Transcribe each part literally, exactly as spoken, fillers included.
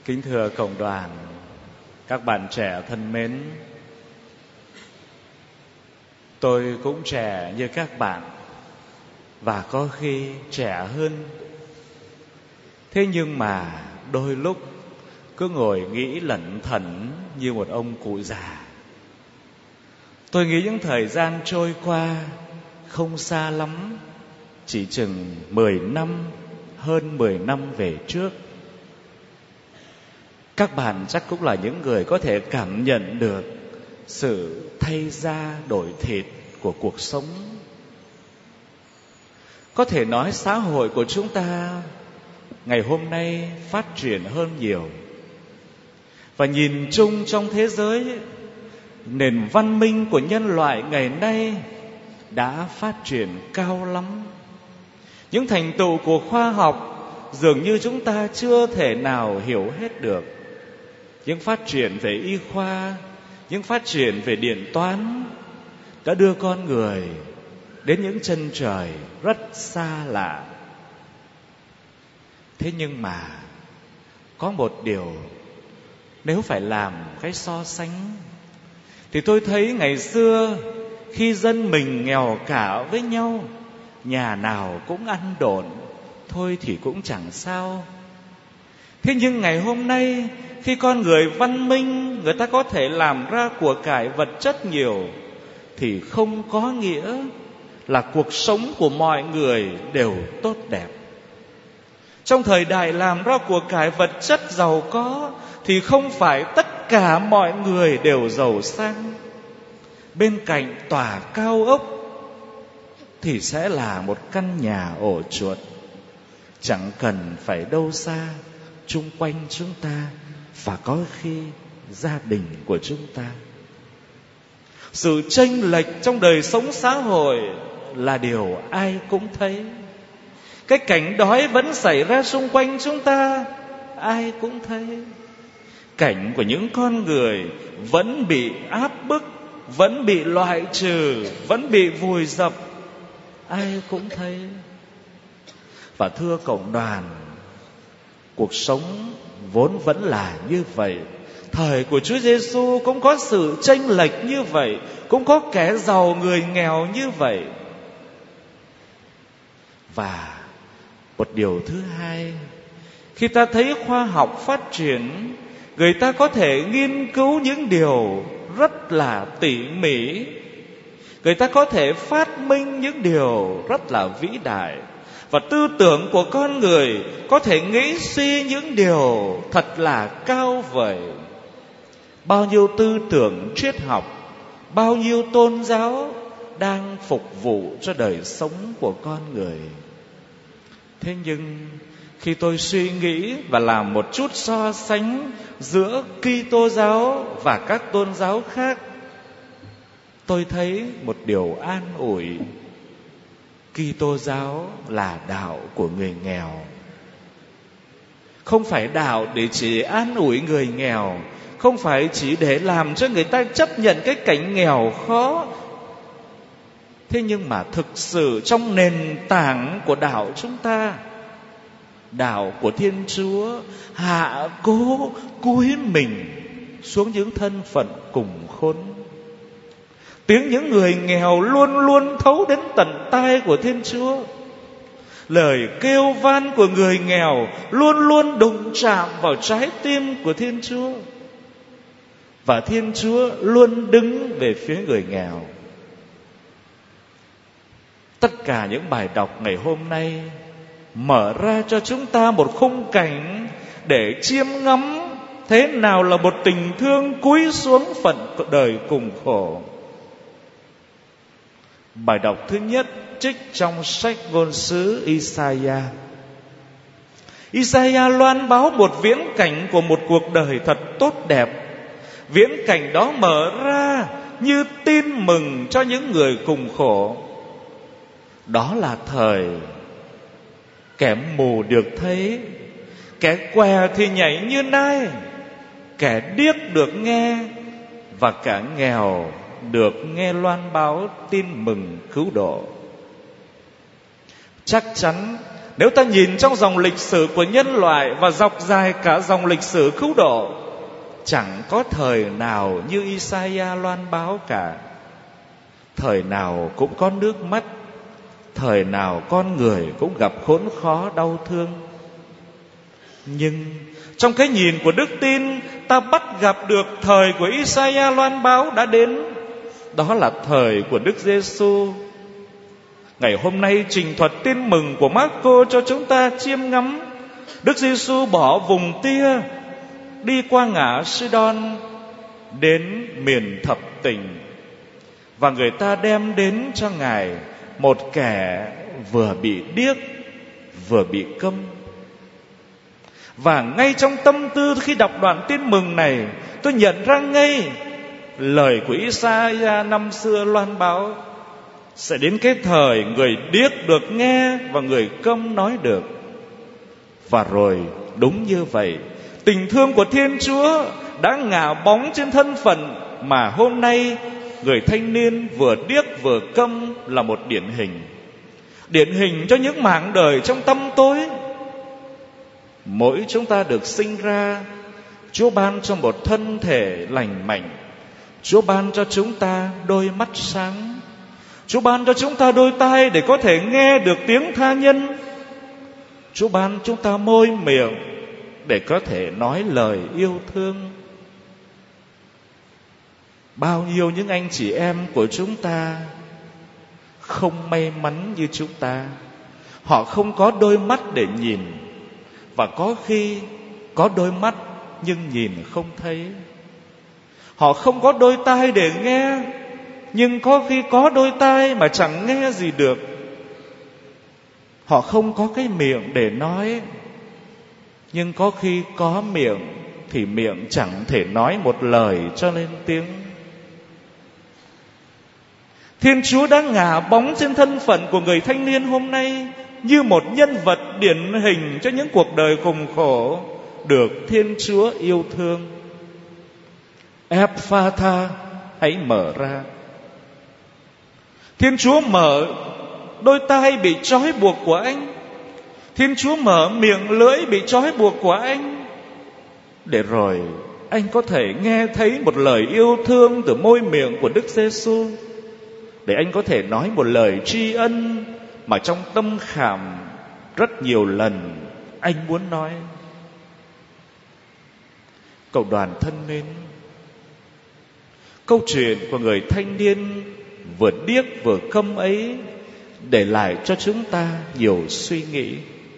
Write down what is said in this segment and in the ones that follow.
Kính thưa cộng đoàn, các bạn trẻ thân mến, tôi cũng trẻ như các bạn và có khi trẻ hơn. Thế nhưng mà đôi lúc cứ ngồi nghĩ lẩn thẩn như một ông cụ già. Tôi nghĩ những thời gian trôi qua không xa lắm, chỉ chừng mười năm, hơn mười năm về trước. Các bạn chắc cũng là những người có thể cảm nhận được sự thay da đổi thịt của cuộc sống. Có thể nói xã hội của chúng ta ngày hôm nay phát triển hơn nhiều. Và nhìn chung trong thế giới, nền văn minh của nhân loại ngày nay đã phát triển cao lắm. Những thành tựu của khoa học dường như chúng ta chưa thể nào hiểu hết được. Những phát triển về y khoa, những phát triển về điện toán đã đưa con người đến những chân trời rất xa lạ. Thế nhưng mà có một điều, nếu phải làm cái so sánh, thì tôi thấy ngày xưa khi dân mình nghèo cả với nhau, nhà nào cũng ăn độn, thôi thì cũng chẳng sao. Thế nhưng ngày hôm nay, khi con người văn minh, người ta có thể làm ra của cải vật chất nhiều, thì không có nghĩa là cuộc sống của mọi người đều tốt đẹp. Trong thời đại làm ra của cải vật chất giàu có, thì không phải tất cả mọi người đều giàu sang. Bên cạnh tòa cao ốc thì sẽ là một căn nhà ổ chuột. Chẳng cần phải đâu xa, chung quanh chúng ta và có khi gia đình của chúng ta. Sự chênh lệch trong đời sống xã hội là điều ai cũng thấy. Cái cảnh đói vẫn xảy ra xung quanh chúng ta, ai cũng thấy. Cảnh của những con người vẫn bị áp bức, vẫn bị loại trừ, vẫn bị vùi dập, ai cũng thấy. Và thưa cộng đoàn, cuộc sống vốn vẫn là như vậy. Thời của Chúa Giêsu cũng có sự chênh lệch như vậy, cũng có kẻ giàu người nghèo như vậy. Và một điều thứ hai, khi ta thấy khoa học phát triển, người ta có thể nghiên cứu những điều rất là tỉ mỉ, người ta có thể phát minh những điều rất là vĩ đại, và tư tưởng của con người có thể nghĩ suy những điều thật là cao vời. Bao nhiêu tư tưởng triết học, bao nhiêu tôn giáo đang phục vụ cho đời sống của con người. Thế nhưng khi tôi suy nghĩ và làm một chút so sánh giữa Kitô giáo và các tôn giáo khác, tôi thấy một điều an ủi. Kitô giáo là đạo của người nghèo. Không phải đạo để chỉ an ủi người nghèo, không phải chỉ để làm cho người ta chấp nhận cái cảnh nghèo khó. Thế nhưng mà thực sự trong nền tảng của đạo chúng ta, đạo của Thiên Chúa hạ cố cúi mình xuống những thân phận cùng khốn. Tiếng những người nghèo luôn luôn thấu đến tận tai của Thiên Chúa. Lời kêu van của người nghèo luôn luôn đụng chạm vào trái tim của Thiên Chúa. Và Thiên Chúa luôn đứng về phía người nghèo. Tất cả những bài đọc ngày hôm nay mở ra cho chúng ta một khung cảnh để chiêm ngắm thế nào là một tình thương cúi xuống phận đời cùng khổ. Bài đọc thứ nhất trích trong sách ngôn sứ Isaiah. Isaiah loan báo một viễn cảnh của một cuộc đời thật tốt đẹp. Viễn cảnh đó mở ra như tin mừng cho những người cùng khổ. Đó là thời kẻ mù được thấy, kẻ què thì nhảy như nai, kẻ điếc được nghe, và cả nghèo được nghe loan báo tin mừng cứu độ. Chắc chắn Nếu ta nhìn trong dòng lịch sử của nhân loại và dọc dài cả dòng lịch sử cứu độ, chẳng có thời nào như Isaiah loan báo cả. Thời nào cũng có nước mắt, thời nào con người cũng gặp khốn khó đau thương. Nhưng trong cái nhìn của đức tin, ta bắt gặp được thời của Isaiah loan báo đã đến. Đó là thời của Đức Giêsu. Ngày hôm nay trình thuật tin mừng của Marco cho chúng ta chiêm ngắm Đức Giêsu bỏ vùng Tia, đi qua ngã Sidon đến miền thập tỉnh, và người ta đem đến cho Ngài một kẻ vừa bị điếc vừa bị câm. Và ngay trong tâm tư khi đọc đoạn tin mừng này, tôi nhận ra ngay lời của Isaiah năm xưa loan báo sẽ đến cái thời người điếc được nghe và người câm nói được. Và rồi đúng như vậy, tình thương của Thiên Chúa đã ngả bóng trên thân phận mà hôm nay người thanh niên vừa điếc vừa câm là một điển hình. Điển hình cho những mảng đời trong tăm tối. Mỗi chúng ta được sinh ra, Chúa ban cho một thân thể lành mạnh. Chúa ban cho chúng ta đôi mắt sáng. Chúa ban cho chúng ta đôi tai để có thể nghe được tiếng tha nhân. Chúa ban chúng ta môi miệng để có thể nói lời yêu thương. Bao nhiêu những anh chị em của chúng ta không may mắn như chúng ta. Họ không có đôi mắt để nhìn, và có khi có đôi mắt nhưng nhìn không thấy. Họ không có đôi tai để nghe, nhưng có khi có đôi tai mà chẳng nghe gì được. Họ không có cái miệng để nói, nhưng có khi có miệng thì miệng chẳng thể nói một lời cho lên tiếng. Thiên Chúa đã ngả bóng trên thân phận của người thanh niên hôm nay như một nhân vật điển hình cho những cuộc đời khủng khổ được Thiên Chúa yêu thương. Ephatha, hãy mở ra. Thiên Chúa mở đôi tai bị trói buộc của anh. Thiên Chúa mở miệng lưỡi bị trói buộc của anh, để rồi anh có thể nghe thấy một lời yêu thương từ môi miệng của Đức Giêsu, để anh có thể nói một lời tri ân mà trong tâm khảm rất nhiều lần anh muốn nói. Cộng đoàn thân mến, câu chuyện của người thanh niên vừa điếc vừa câm ấy để lại cho chúng ta nhiều suy nghĩ.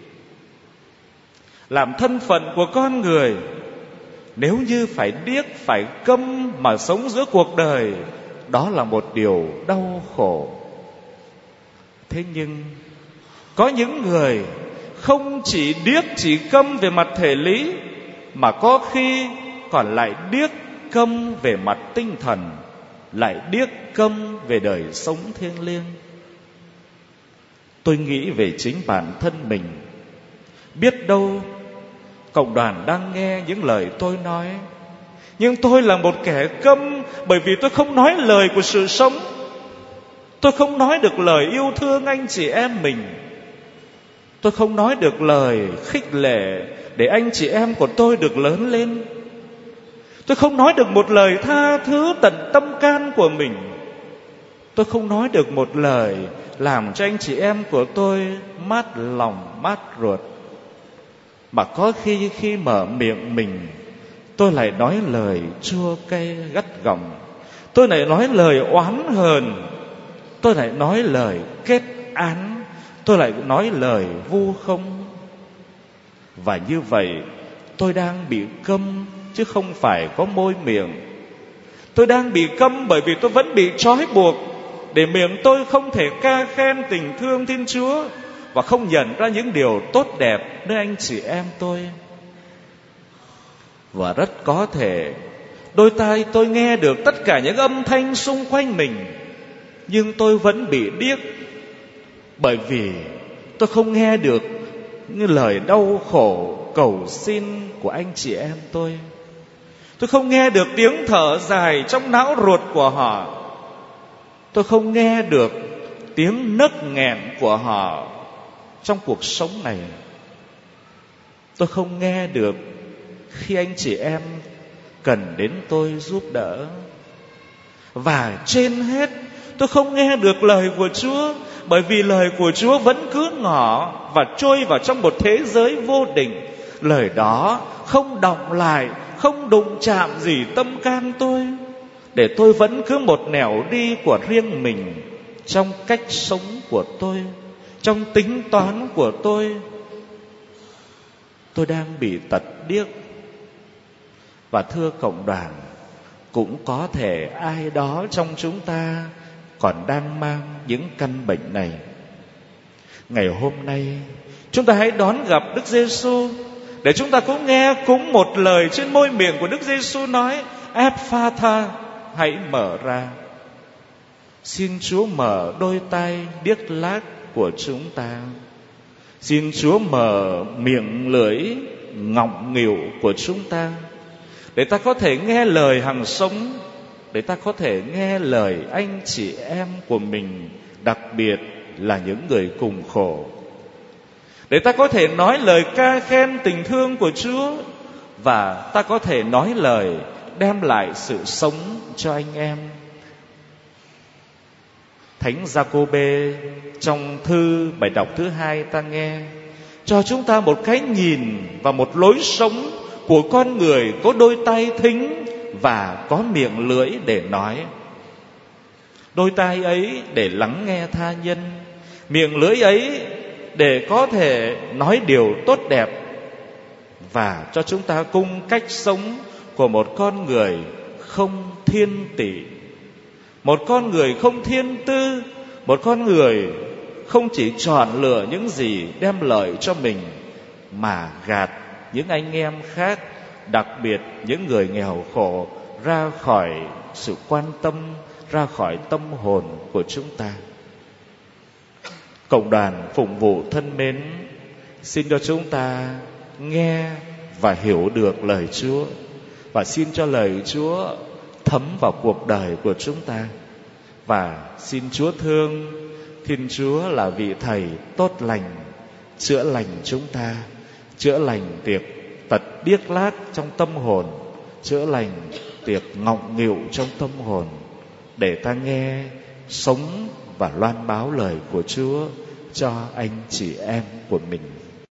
Làm thân phận của con người, nếu như phải điếc phải câm mà sống giữa cuộc đời, đó là một điều đau khổ. Thế nhưng có những người không chỉ điếc chỉ câm về mặt thể lý, mà có khi còn lại điếc câm về mặt tinh thần, lại điếc câm về đời sống thiêng liêng. Tôi nghĩ về chính bản thân mình. Biết đâu cộng đoàn đang nghe những lời tôi nói, nhưng tôi là một kẻ câm, bởi vì tôi không nói lời của sự sống. Tôi không nói được lời yêu thương anh chị em mình. Tôi không nói được lời khích lệ để anh chị em của tôi được lớn lên. Tôi không nói được một lời tha thứ tận tâm can của mình. Tôi không nói được một lời làm cho anh chị em của tôi mát lòng mát ruột. Mà có khi khi mở miệng mình, tôi lại nói lời chua cay gắt gỏng. Tôi lại nói lời oán hờn. Tôi lại nói lời kết án. Tôi lại nói lời vu khống. Và như vậy tôi đang bị câm, chứ không phải có môi miệng. Tôi đang bị câm bởi vì tôi vẫn bị trói buộc, để miệng tôi không thể ca khen tình thương Thiên Chúa và không nhận ra những điều tốt đẹp nơi anh chị em tôi. Và rất có thể đôi tai tôi nghe được tất cả những âm thanh xung quanh mình, nhưng tôi vẫn bị điếc, bởi vì tôi không nghe được những lời đau khổ cầu xin của anh chị em tôi. Tôi không nghe được tiếng thở dài trong não ruột của họ. Tôi không nghe được tiếng nấc nghẹn của họ. trong cuộc sống này. Tôi không nghe được khi anh chị em cần đến tôi giúp đỡ. Và trên hết, tôi không nghe được lời của Chúa, bởi vì lời của Chúa vẫn cứ ngỏ và trôi vào trong một thế giới vô định. Lời đó không đọng lại, không đụng chạm gì tâm can tôi, để tôi vẫn cứ một nẻo đi của riêng mình, trong cách sống của tôi, trong tính toán của tôi. Tôi đang bị tật điếc. Và thưa cộng đoàn, cũng có thể ai đó trong chúng ta còn đang mang những căn bệnh này. Ngày hôm nay, chúng ta hãy đón gặp Đức Giêsu, để chúng ta cũng nghe cũng một lời trên môi miệng của Đức Giêsu nói: Ephatha, hãy mở ra. Xin Chúa mở đôi tai điếc lác của chúng ta. Xin Chúa mở miệng lưỡi ngọng nghịu của chúng ta, để ta có thể nghe lời hằng sống, để ta có thể nghe lời anh chị em của mình, đặc biệt là những người cùng khổ, để ta có thể nói lời ca khen tình thương của Chúa, và ta có thể nói lời đem lại sự sống cho anh em. Thánh Giacôbê trong thư bài đọc thứ hai ta nghe cho chúng ta một cái nhìn và một lối sống của con người có đôi tai thính và có miệng lưỡi để nói. Đôi tai ấy để lắng nghe tha nhân, miệng lưỡi ấy để có thể nói điều tốt đẹp, và cho chúng ta cung cách sống của một con người không thiên tỷ, một con người không thiên tư, một con người không chỉ chọn lựa những gì đem lợi cho mình, mà gạt những anh em khác, đặc biệt những người nghèo khổ, ra khỏi sự quan tâm, ra khỏi tâm hồn của chúng ta. Cộng đoàn phụng vụ thân mến, xin cho chúng ta nghe và hiểu được lời Chúa, và xin cho lời Chúa thấm vào cuộc đời của chúng ta. Và xin Chúa thương, Thiên Chúa là vị Thầy tốt lành, chữa lành chúng ta, chữa lành tiệc tật điếc lác trong tâm hồn, chữa lành tiệc ngọng nghịu trong tâm hồn, để ta nghe, sống và loan báo lời của Chúa cho anh chị em của mình.